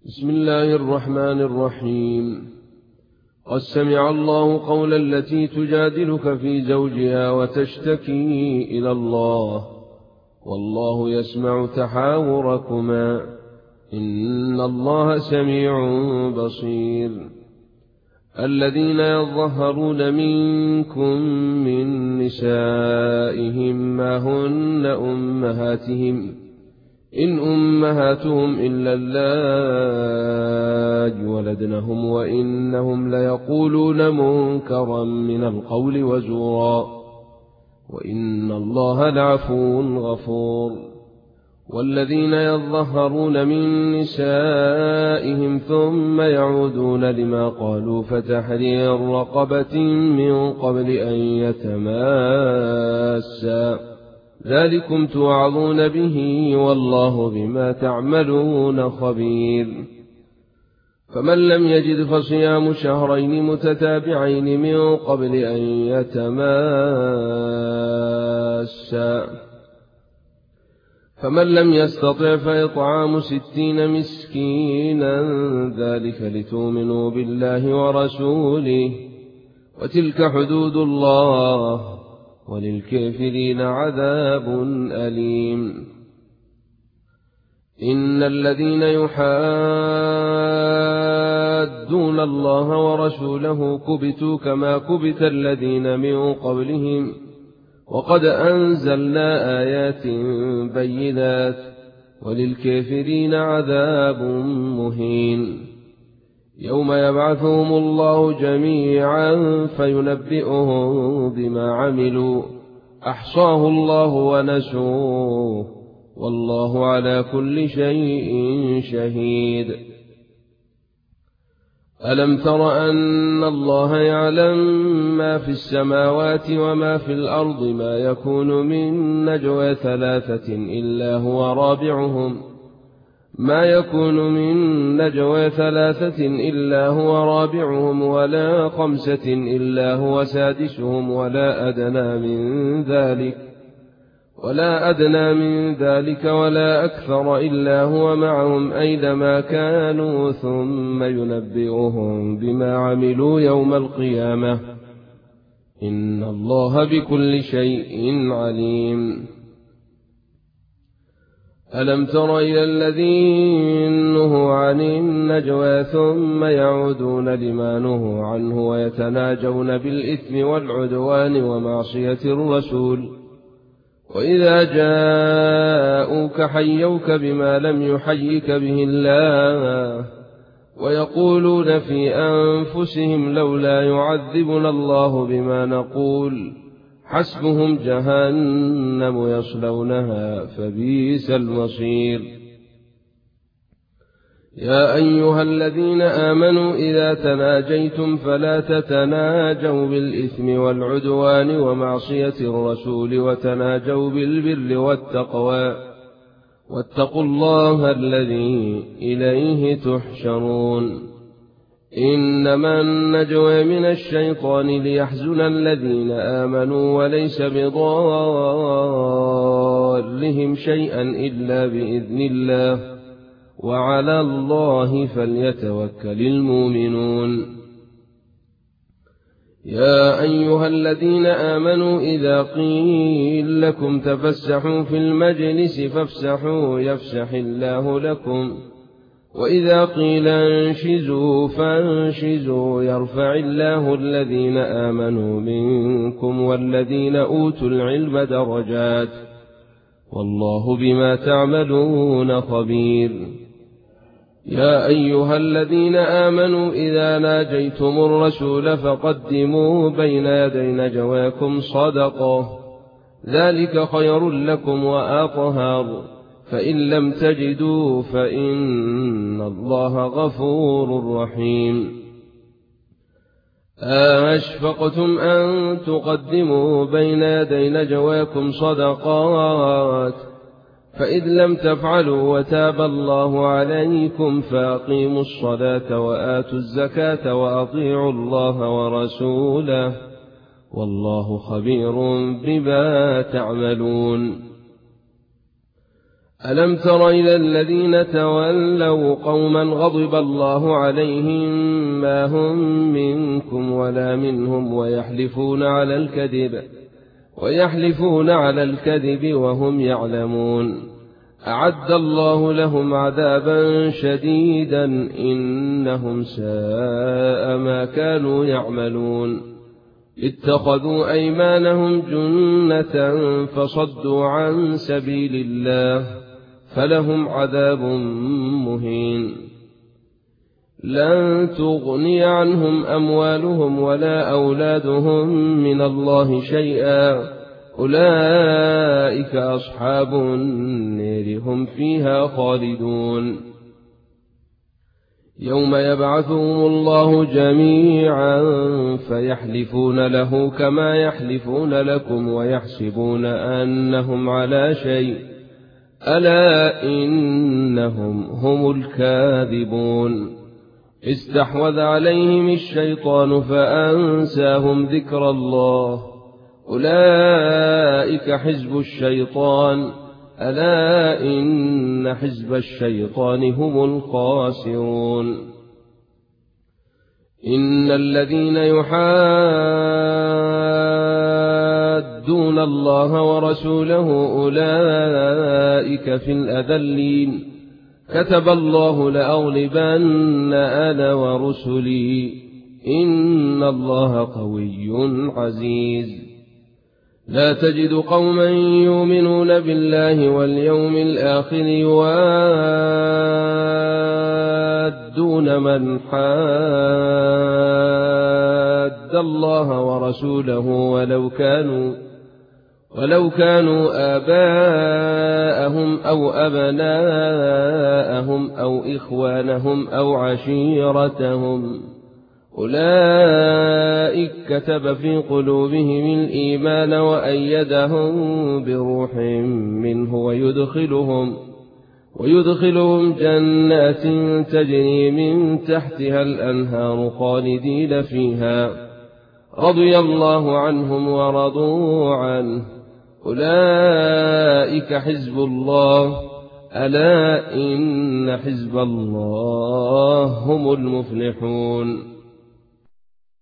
بسم الله الرحمن الرحيم. قد سمع الله قول التي تجادلك في زوجها وتشتكي إلى الله والله يسمع تحاوركما إن الله سميع بصير. الذين يظهرون منكم من نسائهم ما هن أمهاتهم إن أمهاتهم إلا اللاتي ولدنهم وإنهم ليقولون منكرا من القول وزورا وإن الله لعفو غفور. والذين يظهرون من نسائهم ثم يعودون لما قالوا فتحرير رقبة من قبل أن يتماسا ذلكم توعظون به والله بما تعملون خبير. فمن لم يجد فصيام شهرين متتابعين من قبل أن يتماسا فمن لم يستطع فإطعام 60 مسكينا ذلك لتؤمنوا بالله ورسوله وتلك حدود الله وللكافرين عذاب أليم. إن الذين يحادون الله ورسوله كبتوا كما كبت الذين من قبلهم وقد أنزلنا آيات بينات وللكافرين عذاب مهين. يوم يبعثهم الله جميعا فينبئهم بما عملوا أحصاه الله ونسوه والله على كل شيء شهيد. ألم تر أن الله يعلم ما في السماوات وما في الأرض ما يكون من نجوى 3 إلا هو رابعهم ولا 5 إلا هو سادسهم ولا أدنى من ذلك ولا أكثر إلا هو معهم أينما كانوا ثم ينبئهم بما عملوا يوم القيامة إن الله بكل شيء عليم. ألم تر إلى الذين نهوا عن النجوى ثم يعودون لما نهوا عنه ويتناجون بالإثم والعدوان ومعصية الرسول وإذا جاءوك حيوك بما لم يحيك به الله ويقولون في أنفسهم لولا يعذبنا الله بما نقول حسبهم جهنم يصلونها فبئس المصير. يا أيها الذين آمنوا إذا تناجيتم فلا تتناجوا بالإثم والعدوان ومعصية الرسول وتناجوا بالبر والتقوى واتقوا الله الذي إليه تحشرون. إنما النجوى من الشيطان ليحزن الذين آمنوا وليس بضارهم شيئا إلا بإذن الله وعلى الله فليتوكل المؤمنون. يا أيها الذين آمنوا إذا قيل لكم تفسحوا في المجلس فافسحوا يفسح الله لكم وإذا قيل انشزوا فانشزوا يرفع الله الذين آمنوا منكم والذين أوتوا العلم درجات والله بما تعملون خبير. يا أيها الذين آمنوا إذا ناجيتم الرسول فقدموا بين يدي نجواكم صدقة ذلك خير لكم وأطهر فإن لم تجدوا فإن الله غفور رحيم. أشفقتم أن تقدموا بين يدي نجواكم صدقات فإذ لم تفعلوا وتاب الله عليكم فأقيموا الصلاة وآتوا الزكاة وأطيعوا الله ورسوله والله خبير بما تعملون. ألم تر إلى الذين تولوا قوما غضب الله عليهم ما هم منكم ولا منهم ويحلفون على الكذب وهم يعلمون أعد الله لهم عذابا شديدا إنهم ساء ما كانوا يعملون اتخذوا أيمانهم جنة فصدوا عن سبيل الله فلهم عذاب مهين لن تغني عنهم أموالهم ولا أولادهم من الله شيئا أولئك أصحاب النار هم فيها خالدون يوم يبعثهم الله جميعا فيحلفون له كما يحلفون لكم ويحسبون أنهم على شيء ألا إنهم هم الكاذبون استحوذ عليهم الشيطان فأنساهم ذكر الله أولئك حزب الشيطان ألا إن حزب الشيطان هم الخاسرون إن الذين يحادون الله ورسوله أولئك في الأذلين كتب الله لأغلبن أنا ورسلي إن الله قوي عزيز لا تجد قوما يؤمنون بالله واليوم الآخر يوادون من حاد الله ورسوله ولو كانوا آباءهم أو أبناءهم أو إخوانهم أو عشيرتهم أولئك كتب في قلوبهم الإيمان وأيدهم بروح منه ويدخلهم جنات تجري من تحتها الأنهار خالدين فيها رضي الله عنهم ورضوا عنه أولئك حزب الله ألا إن حزب الله هم المفلحون